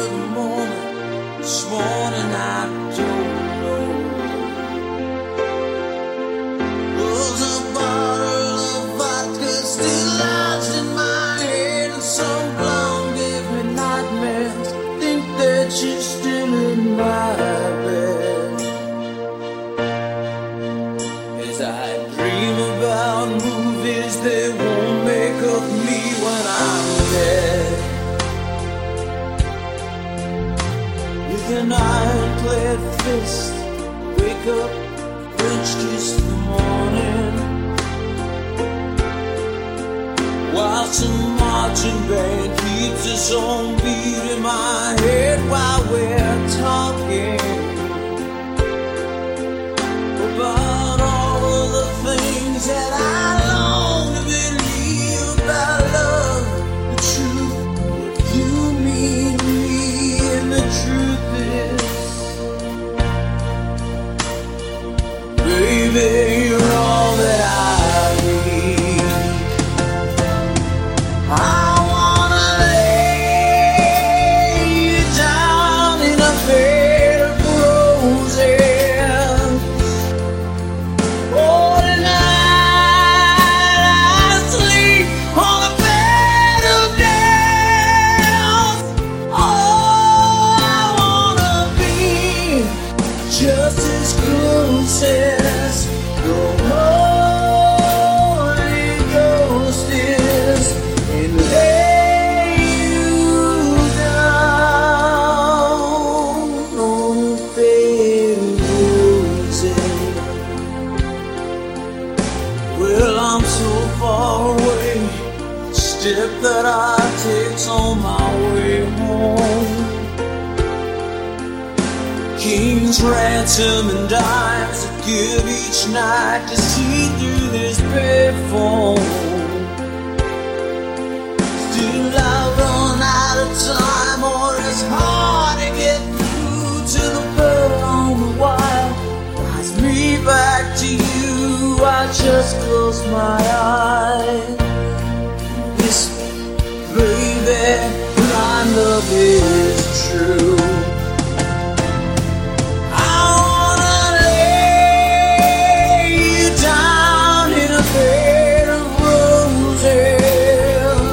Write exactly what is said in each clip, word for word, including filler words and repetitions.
of the moment. This morning I don't know. Was a bottle of vodka still lodged in my head, and some blonde gave me nightmares. Think that you're still in my bed. As I dream about movies that won't make of me when I'm dead. With an iron-clad fist, wake up, French kiss the morning, while some marching band keeps its own beat in my head while we're talking about all of the things that I long to believe about love, the truth, what you mean to me, and the truth is, baby, you're all that I need. I wanna lay you down in a bed of roses. Oh, tonight I sleep on a bed of nails. Oh, I wanna be just as close as the Holy Ghost is, and lay you down on a bed of roses. Well, I'm so far away, the step that I take's on my way home. King's ransom and dimes I give each night to see through this payphone. Still I've run out of time, or it's hard to get through to the bird on the wire. Rise me back to you, I just close my eyes. Whisper, baby, my love is true. I wanna lay you down in a bed of roses.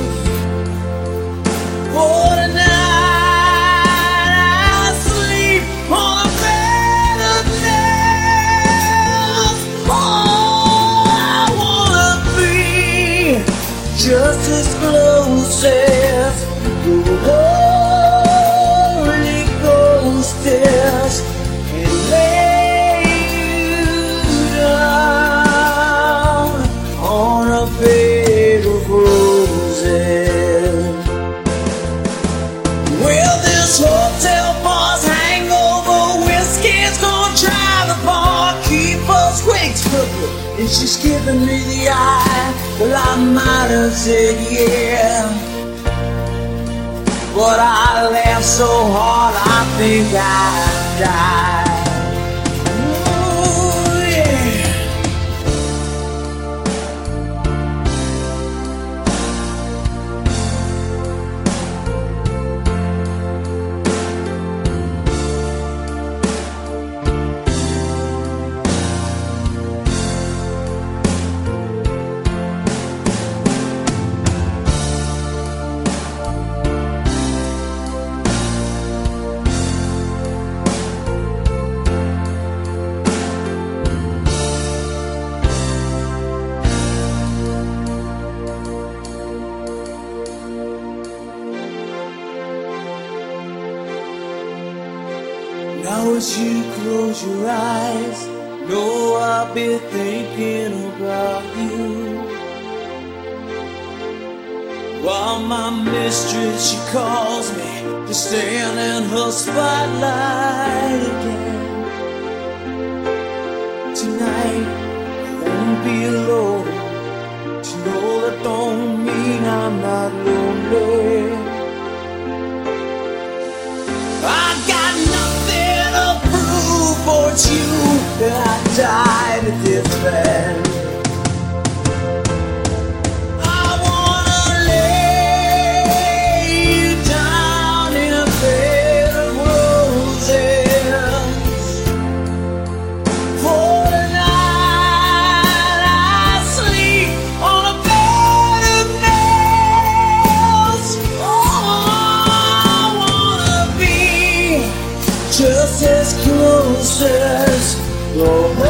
For tonight I sleep on a bed of nails. Oh, I wanna be just as close as the Holy Ghost is, and lay you down on a bed of roses. Well, this hotel bar's hangover whiskey's gonna drive the bar, keep us wakes crooked, and she's giving me the eye. Well, I might have said yeah, but I laughed so hard I think I died. Ooh, yeah. Now as you close your eyes, know I'll be thinking about you, while my mistress, she calls me to stand in her spotlight again. Tonight I won't be alone. To know that don't mean I'm not lonely. I got nothing to prove, for it's you that I died at this bed. I wanna lay you down in a bed just as close as the